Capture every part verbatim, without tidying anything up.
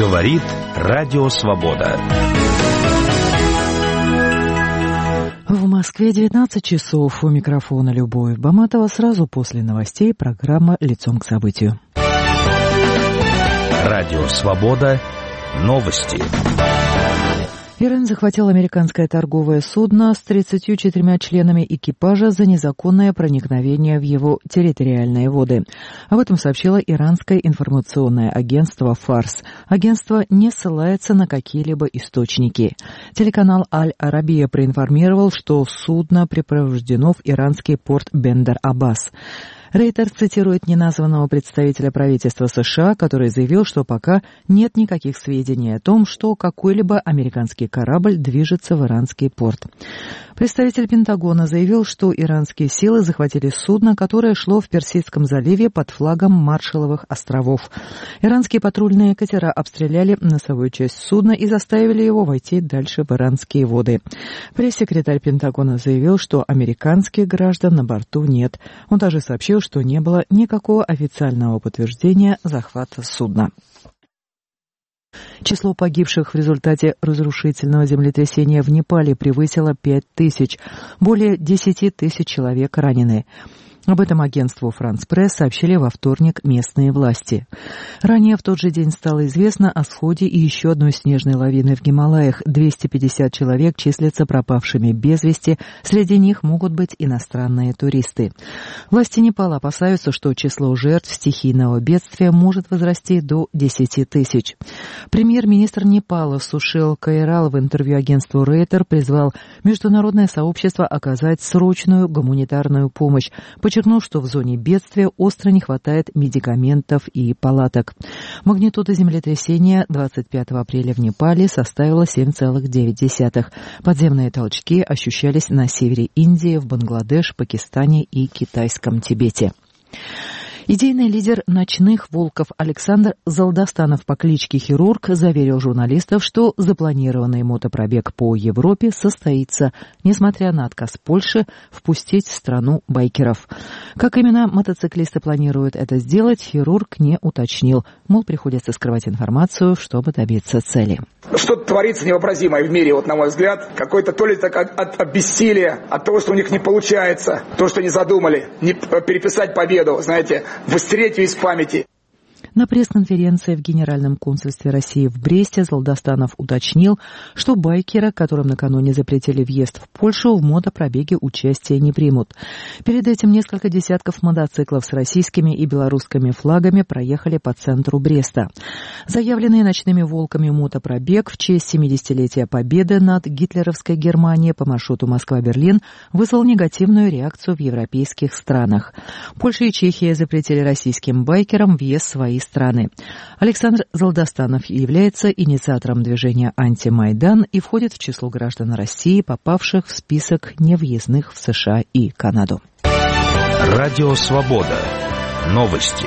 Говорит Радио Свобода. В Москве девятнадцать часов. У микрофона Любовь Баматова. Сразу после новостей программа «Лицом к событию». Радио Свобода. Новости. Иран захватил американское торговое судно с тридцатью четырьмя членами экипажа за незаконное проникновение в его территориальные воды. Об этом сообщило иранское информационное агентство «Фарс». Агентство не ссылается на какие-либо источники. Телеканал «Аль-Арабия» проинформировал, что судно припровождено в иранский порт Бендер-Аббас. Рейтер цитирует неназванного представителя правительства США, который заявил, что пока нет никаких сведений о том, что какой-либо американский корабль движется в иранский порт. Представитель Пентагона заявил, что иранские силы захватили судно, которое шло в Персидском заливе под флагом Маршалловых островов. Иранские патрульные катера обстреляли носовую часть судна и заставили его войти дальше в иранские воды. Пресс-секретарь Пентагона заявил, что американских граждан на борту нет. Он также сообщил, что не было никакого официального подтверждения захвата судна. Число погибших в результате разрушительного землетрясения в Непале превысило пять тысяч. Более десять тысяч человек ранены. Об этом агентству «Франс Пресс» сообщили во вторник местные власти. Ранее в тот же день стало известно о сходе и еще одной снежной лавины в Гималаях. двести пятьдесят человек числятся пропавшими без вести, среди них могут быть иностранные туристы. Власти Непала опасаются, что число жертв стихийного бедствия может возрасти до десяти тысяч. Премьер-министр Непала Сушил Кайрал в интервью агентству Рейтер призвал международное сообщество оказать срочную гуманитарную помощь, подчеркнул, что в зоне бедствия остро не хватает медикаментов и палаток. Магнитуда землетрясения двадцать пятого апреля в Непале составила семь целых девять десятых. Подземные толчки ощущались на севере Индии, в Бангладеш, Пакистане и Китайском Тибете. Идейный лидер «Ночных волков» Александр Залдостанов по кличке Хирург заверил журналистов, что запланированный мотопробег по Европе состоится, несмотря на отказ Польши впустить в страну байкеров. Как именно мотоциклисты планируют это сделать, Хирург не уточнил. Мол, приходится скрывать информацию, чтобы добиться цели. Что-то творится невообразимое в мире, вот на мой взгляд. Какой-то то ли так от, от, от бессилия, от того, что у них не получается, то, что они задумали, не переписать победу, знаете, выстереть из памяти. На пресс-конференции в Генеральном консульстве России в Бресте Залдостанов уточнил, что байкеры, которым накануне запретили въезд в Польшу, в мотопробеге участия не примут. Перед этим несколько десятков мотоциклов с российскими и белорусскими флагами проехали по центру Бреста. Заявленный «Ночными волками» мотопробег в честь семидесятилетия победы над гитлеровской Германией по маршруту Москва-Берлин вызвал негативную реакцию в европейских странах. Польша и Чехия запретили российским байкерам въезд в свои страны. Александр Залдостанов является инициатором движения «Антимайдан» и входит в число граждан России, попавших в список невъездных в США и Канаду. Радио Свобода. Новости.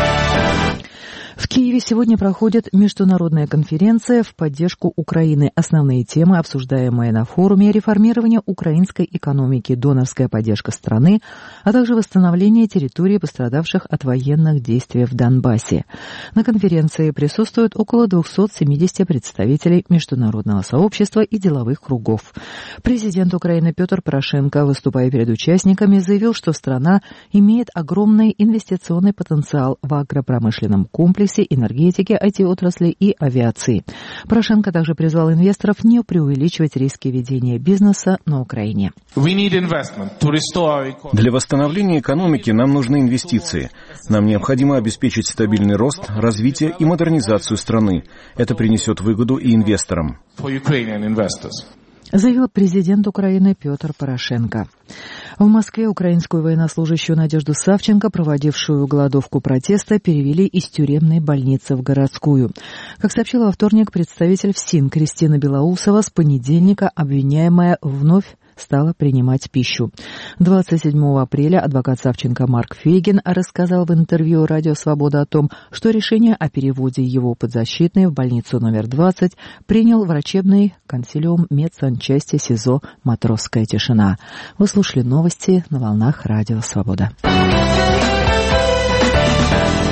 В Киеве сегодня проходит международная конференция в поддержку Украины. Основные темы, обсуждаемые на форуме: реформирование украинской экономики, донорская поддержка страны, а также восстановление территорий, пострадавших от военных действий в Донбассе. На конференции присутствуют около двухсот семидесяти представителей международного сообщества и деловых кругов. Президент Украины Петр Порошенко, выступая перед участниками, заявил, что страна имеет огромный инвестиционный потенциал в агропромышленном комплексе, энергетики, ай ти-отрасли и авиации. Порошенко также призвал инвесторов не преувеличивать риски ведения бизнеса на Украине. Для восстановления экономики нам нужны инвестиции. Нам необходимо обеспечить стабильный рост, развитие и модернизацию страны. Это принесет выгоду и инвесторам. Заявил президент Украины Петр Порошенко. В Москве украинскую военнослужащую Надежду Савченко, проводившую голодовку протеста, перевели из тюремной больницы в городскую. Как сообщила во вторник представитель ФСИН Кристина Белоусова, с понедельника обвиняемая вновь стала принимать пищу. двадцать седьмого апреля адвокат Савченко Марк Фейгин рассказал в интервью «Радио Свобода» о том, что решение о переводе его подзащитной в больницу номер двадцать принял врачебный консилиум медсанчасти СИЗО «Матросская тишина». Вы слушали новости на волнах «Радио Свобода».